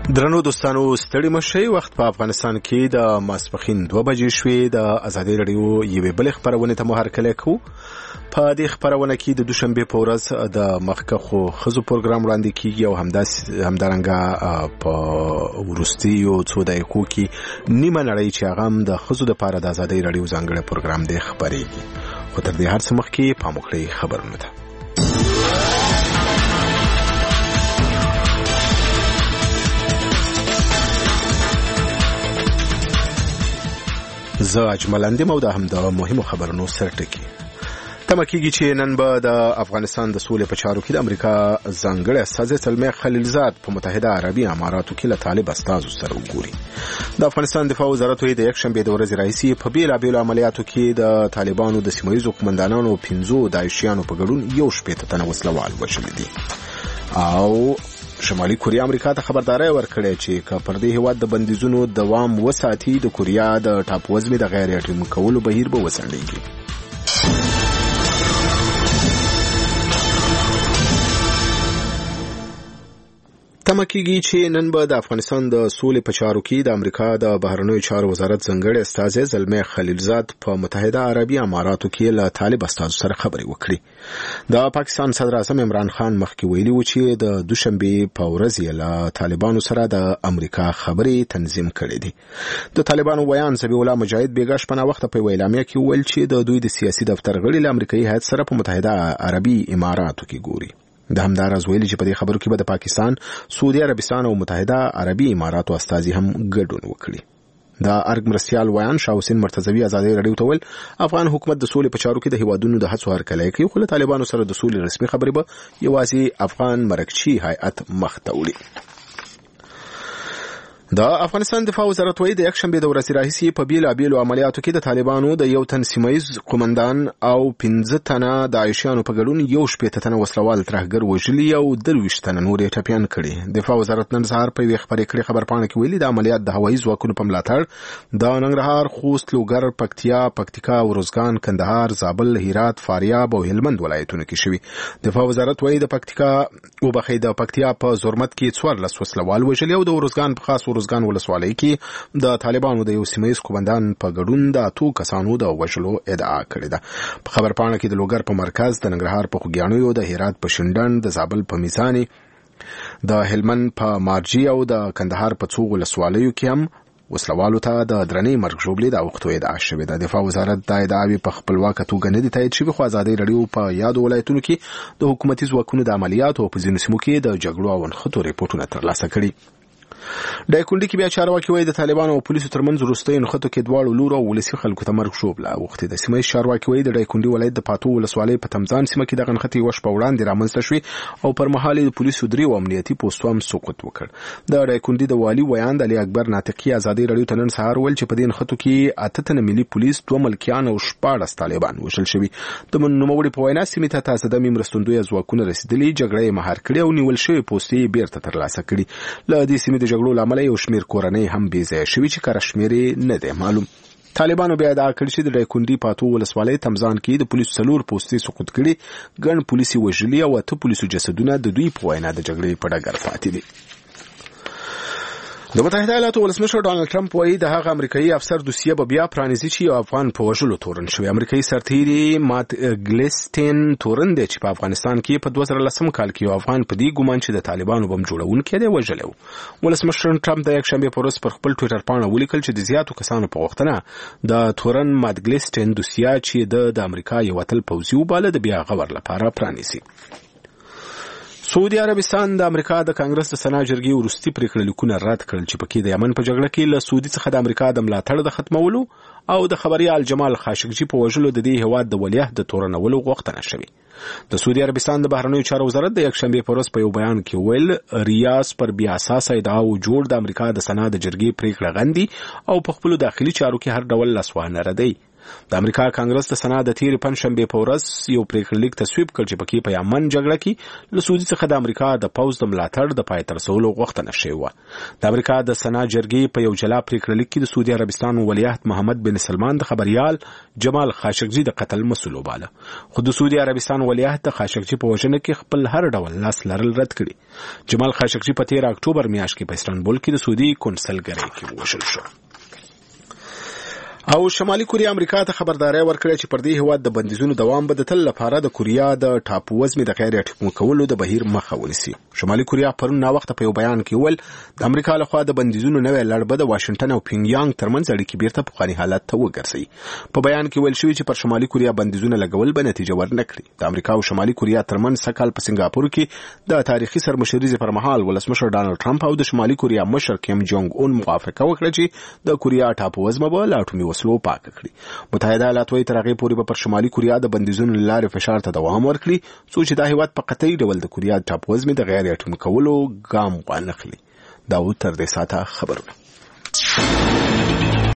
درنو دوستانو ستړي مشي وخت په افغانستان کې د ماسپخین 2 بجې شوې د ازادي رادیو یوې بل خبرونه ته مهر کله کو په دې خبرونه کې د دوشنبه په ورځ د مخکخو خزو پروګرام وړاندې کیږي او همدارنګه په ورستیو څو دقیقو کې نیمه نړۍ چې هغه د خزو د پاره د ازادي رادیو ځانګړي پروګرام دی خبرېږي خو تر دې هر څه مخکې پاموکړی خبرونه ده زه اجمل اندیم او د هم د مهمو خبرونو سرټکی تمکیږي چې نن به د افغانستان د سولې په چارو کې د امریکا ځانګړي استازي سلمې خلیلزاد په متحده عربي اماراتو کې له طالب استازو سره وګوري د افغانستان دفاع وزارت د یک شنبه د ورځې رئیسي په بیلابیلو عملیاتو کې د طالبانو د سیمایي قومندانانو 15 داعشیانو په ګډون یو شپږ تنه وسلوال وشل دي او شمالي کوریا امریکا ته خبرداري ورکړې چې که پر دې هیواد د بندیزونو دوام وساتي د کوریا د ټاپووزمې د غیر اټومي کولو بهیر به وسنډيږي تمکیږي چې نن به د افغانستان د سولې په چارو کې د امریکا د بهرنیو چارو وزارت ځانګړي استازي زلمه خلیلزاد په متحده عربي اماراتو کې له طالب استازو سره خبرې وکړي د پاکستان صدر اعظم عمران خان مخکې ویلي و چې د دوشنبه په ورځ له طالبانو سره د امریکا خبرې تنظیم کړې دي د طالبانو ویان زبی الله مجاهد بیګا شپه وخت په ویلامه کې ویل چې د دوی د سیاسي دفتر غړي له امریکایي هیئت سره په متحده عربي اماراتو کې ګوري د همدارز ویلي چې په دې خبرو کې به د پاکستان، سعودي عربستان او متحده عربي اماراتو استازي هم ګډون وکړي د ارګ مرستيال ویان شاه حسین مرتضوی ازادي رادیو ته ول افغان حکومت د سولې په چارو کې د هیوادونو د هڅو هرکلی کوي خو له طالبانو سره د سولې رسمي خبرې به یوازې افغان مرکچی هیئت مخ ته وړي د افغانستان دفاع وزارت د یک شنبه د ورځې راهیسي په بیلابیلو عملیاتو کې د طالبانو د یو تن سیمایي قومندان او 15 تنه داعشیانو په ګډون یو شپږ تنه وسلوال ترهګر وژلي او 23 تنه نور ټپيان کړي دفاع وزارت نن سهار په ویخ پرې کړي خبرپاڼه کې ویلي د عملیات د هوایي ځواکونو په ملاتړ د ننګرهار، خوست، لوګر، پکتیا، ورزګان، کندهار، زابل، هرات، فاریاب او هلمند ولایتونو کې شوي دفاع وزارت د پکتیا او د پکتیا په زرمت کې 14 وسلوال وژلي او د ورزګان په خاص ورزګان ولسوالۍ کې د طالبانو د یو سیمایي قومندان په ګډون د 2 کسانو د وژلو ادعا کړې ده په خبرپاڼه کې د لوګر په مرکز، د ننګرهار په خوګیانو، د هرات په شندن، د زابل په میزانی، د هلمند په مارجی او د کندهار په څو ولسوالیو کې هم وسلوالو ته د درنې مرګ ژوبلې د وختو ادعا شوې ده د وزارت د ادعاوی په خپلواک توګه نه دي تایید شوی خو ازادي رادیو په یاد ولایتونو کې د حکومتي ځواکونو د عملیاتو او په ځینو سیمو کې د جګړو او نښتو ریپورتونه ترلاسه کړي دایکونډي کې بیا چارواکي وایي د طالبانو او پولیسو ترمنځ وروستۍ نښتو کې دواړو لورو او ولسي خلکو ته مرګ ژوبله اوښتې ده سیمه چارواکي وایي د دایکونډي ولایت د پاتو ولسوالۍ په تمځان سیمه کې دغه نښتې یوه شپه وړاندې رامنځته شوې او پر مهال د پولیسو 3 امنیتي پوستو هم سقوط وکړ د دایکونډي د والي ویان د علي اکبر ناطقي ازادي رادیو ته نن سهار ویل چې په دې نښتو کې 8 تنه ملي پولیس، 2 ملکیان او 14 طالبان وژل شوي د نوموړي په وینا سیمې ته تازه د مرستندوی ځواکونه رسیدلي جګړه مهار کړې او نیول شوی پوستې بیرته ترلاسه کړي له دې سیمې د جګړو لامل یو شمیر کورنۍ هم بې ځایه شوي چې کره شمېرې نه دی معلوم طالبانو بیا ادعا کړې چې د دایکونډي پاتو ولسوالۍ تمځان کې د پولیسو 4 پوستې سقوط کړي ګڼ پولیسي وژلي او 8 پولیسو جسدونه د دوی په وینا د جګړې په ډګر پاتې دي د متحده ایالاتو ولسمشر ډانلډ ټرمپ وایي د هغه امریکایي افسر دوسیه به بیا پرانیزي چې یو افغان په وژلو تورن شوی امریکایي سرتیري مات ګلیسټین تورن دی چې په افغانستان کې په 2010 کال کې یو افغان په دې ګومان چې د طالبانو بم جوړونکی دی وژلی و ولسمشر ټرمپ د یک شنبه په ورځ پر خپل ټویټر پاڼه ولیکل چې د زیاتو کسانو په غوښتنه د تورن مات ګلیسټین دوسیه چې د امریکا یو اتل پوځي وباله د بیا غور لپاره پرانیزي سعودي عربستان د امریکا د کانګرس د سنا جرګې وروستي پریکړه لیکونه رد کړل چې پکې د یمن په جګړه کې له سعودي څخه د امریکا د ملاتړ د ختمولو او د خبريال جمال خاشقجي په وژلو د دې هواد د ولیعهد د تورنولو غوښتنه شوې د سعودي عربستان د بهرنیو چارو وزارت د یک شنبه په ورځ په یو بیان کې ویل ریاض پر بیا اساس ادعا او جوړ د امریکا د سنا د جرګې پریکړه غندي او په خپل داخلي چارو کې هر ډول لاسوهنه ردی د امریکا کانګرس د سنا د تیرې پنځشنبه په ورځ یو پریکړه لیک تصویب کړ چې پکې په یمن جګړه کې له سعودي څخه د امریکا د پوځ د ملاتړ د پای ته رسولو غوښتنه شوې وه. د امریکا د سنا جرګې په یو جلا پریکړه لیک کې د سعودي عربستان ولیعهد محمد بن سلمان د خبريال جمال خاشقجي د قتل مسؤل وباله، خو د سعودي عربستان ولیعهد د خاشقجي په وژنه کې خپل هر ډول لاس لرل رد کړي. جمال خاشقجي په 13 اکتوبر میاشت کې په استانبول کې د سعودي کونسلګرۍ کې وژل شو. او شمالي کوریا امریکا ته خبرداري ورکړه چې پر دې هیواد د بندیزونو دوام به د تل لپاره د کوریا د ټاپو وزمې د غیر اټکمو کولو د بهیر مخه ونیسي. شمالي کوریا پرون نا وخت په یو بیان کې ول د امریکا لخوا د بندیزونو نوې لړ به د واشنگټن او پینګیانګ ترمنځ اړیکې بیرته په پخواني حالت ته وګرځي. په بیان کې ویل شوی چې پر شمالي کوریا بندیزونه لګول به نتیجه ورنکړي. د امریکا او شمالي کوریا ترمنځ سکهال په سنگاپور کې د تاریخي سرمشرۍ پر مهال ولسمشر ډانلډ ټرمپ او د شمالي کوریا مشر کیم جونګ اون موافقه وکړه چې د کوریا ټاپو وزمه به له اټومي وسلو پاک کړي. متحده ایالات وايي تر هغې پورې به پر شمالي کوریا د بندیزونو لارې فشار ته دوام ورکړي څو چې دا هیواد په قطعي ډول د کوریا ټاپو وزمې د غیر اټومي کولو ګام وانخلي. دا و تر دې ساعته خبرونه.